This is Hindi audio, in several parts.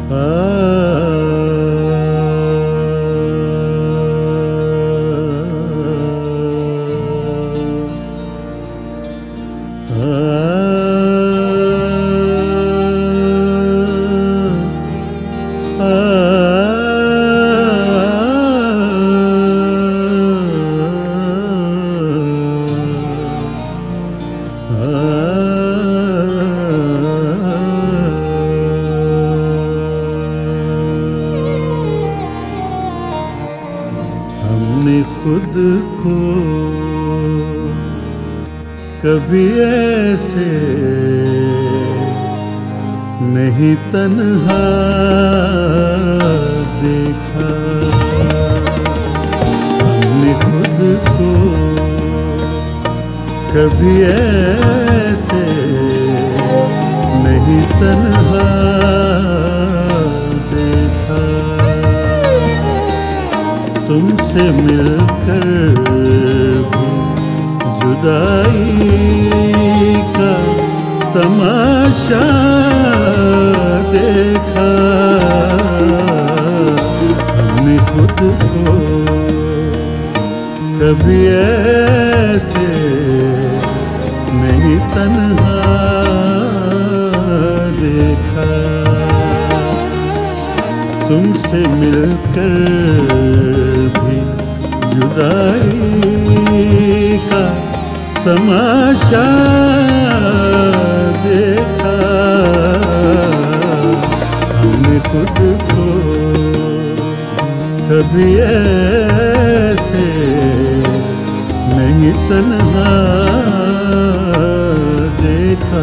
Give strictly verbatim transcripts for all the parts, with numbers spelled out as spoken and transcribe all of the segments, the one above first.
हमने खुद को कभी ऐसे नहीं तन्हा देखा। हमने खुद को कभी ऐसे नहीं तन्हा देखा। तुमसे मिलकर भी जुदाई का तमाशा देखा। हमने खुद को कभी ऐसे नहीं तन्हा देखा। तुमसे मिलकर भी जुदाई का तमाशा देखा। हमने खुद को कभी ऐसे नहीं तन्हा देखा।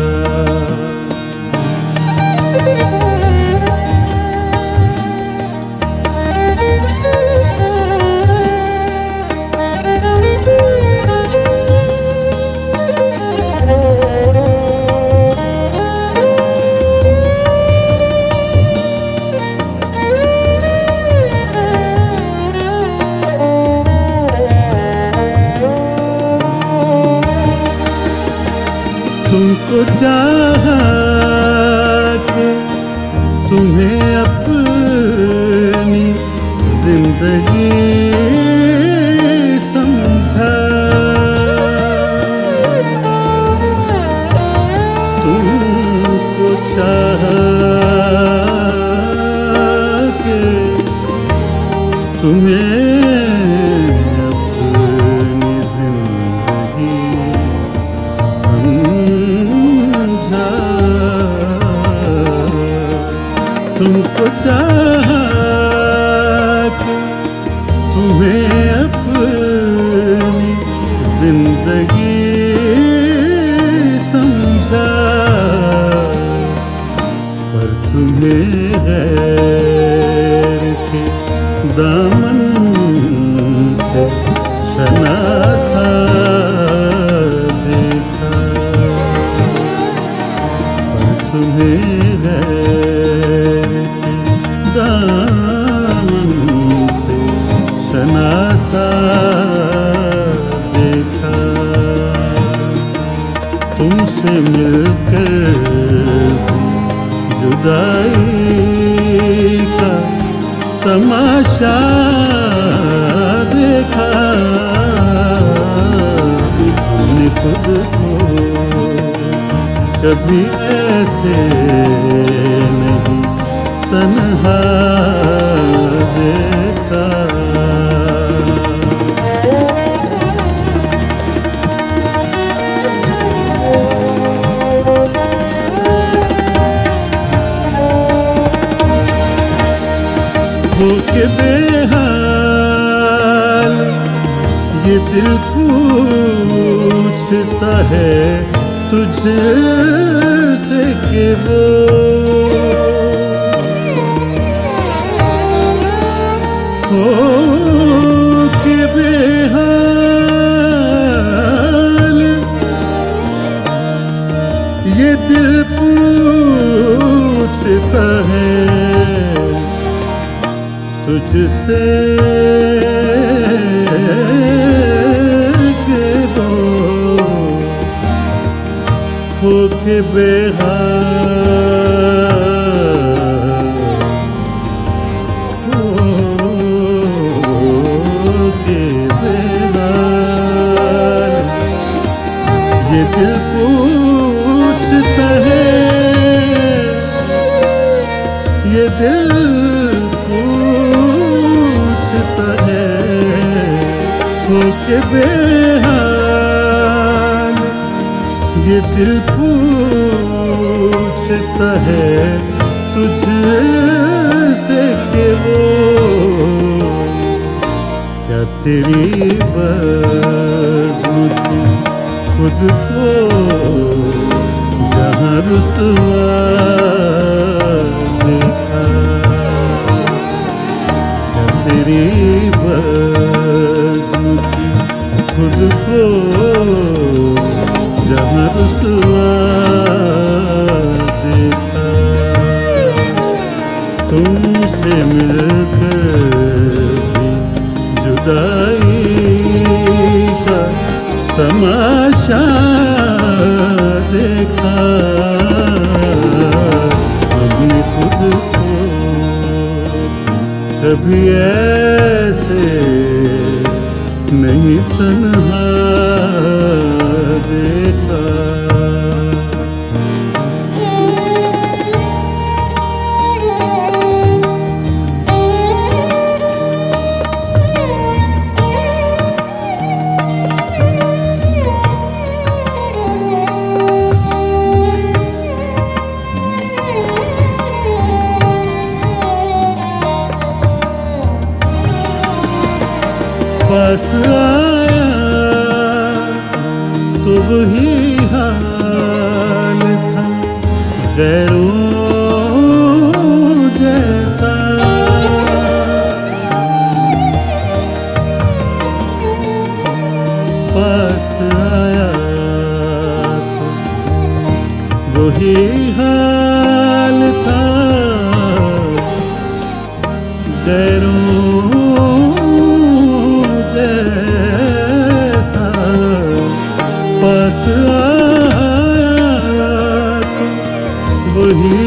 तुमको चाहा कि तुम्हें अपनी जिंदगी समझा। तुमको चाहा कि तुम्हें तुमको चाहा कि तुम्हें अपनी जिंदगी समझा। पर तुम्हें गैर के दामन से शनासा देखा। पर तुम्हें दामन से शनासा देखा। तुमसे मिलकर जुदाई का तमाशा देखा। हमने खुद को कभी ऐसे नहीं तन्हा देखा। हो के बेहाल ये दिल पूछता है तुझसे कि वो हो के बेहाल ये दिल पूछता है तुझसे कि वो हो के बेहाल दिल पूछता है हो के बेहाल, ये दिल पूछता है तुझसे कि वो क्या तेरी बज़्म थी खुद को जहाँ रुसवा देखा, क्या तेरी बज़्म थी खुद को जहाँ रुसवा देखा। तुमसे मिलकर भी जुदाई का तमाशा देखा, हमने खुद को कभी ऐसे नहीं तन्हा देखा। पास आया तो वही हाल था गैरों जैसा, पास आया तो वही हाल था गैरों जैसा, पास आया तो वही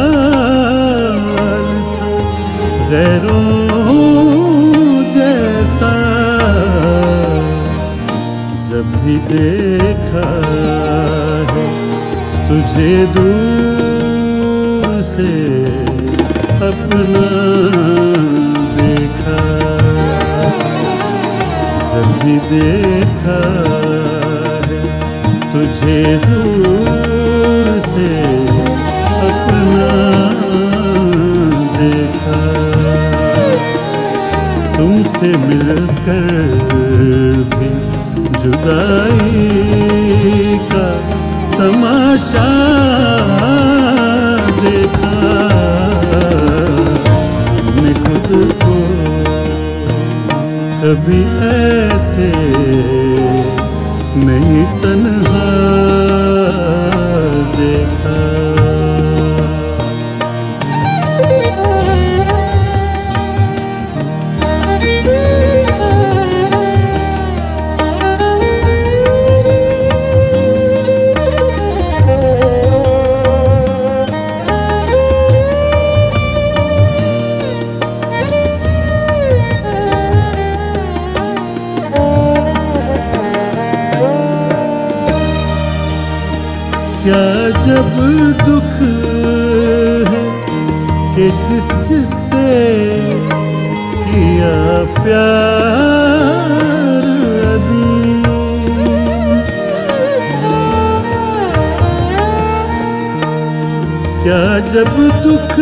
हाल था गैरों जैसा। जब भी देखा है तुझे दूर से अपना देखा, जब भी देखा है तुझे दूर से अपना देखा। तुमसे मिलकर भी जुदाई का तमाशा देखा, हमने खुद को कभी ऐसे नहीं तन्हा देखा। क्या जब दुख है कि जिस जिससे किया प्यार अदीम, क्या जब दुख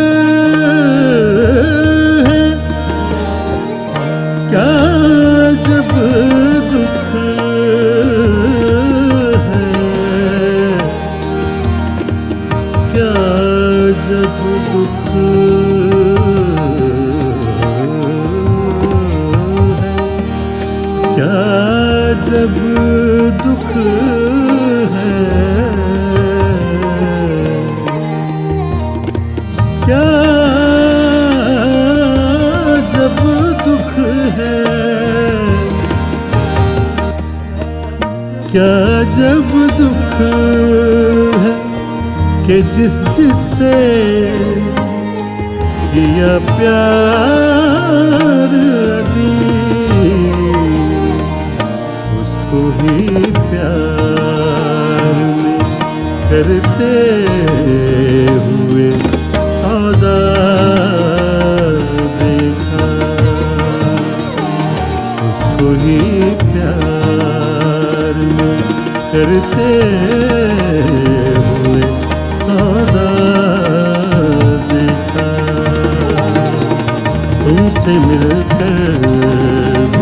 है, क्या जब दुख जब दुख है, क्या जब दुख है, क्या जब दुख है, क्या जब दुख है कि जिस जिससे किया प्यार अदीम, उसको ही प्यार में करते हुए सौदा से मिलकर भी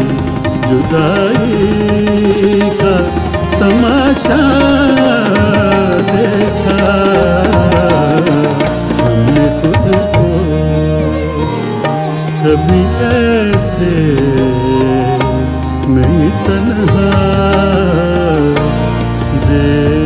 जुदाई का तमाशा देखा। हमने खुद को कभी ऐसे नहीं तन्हा दे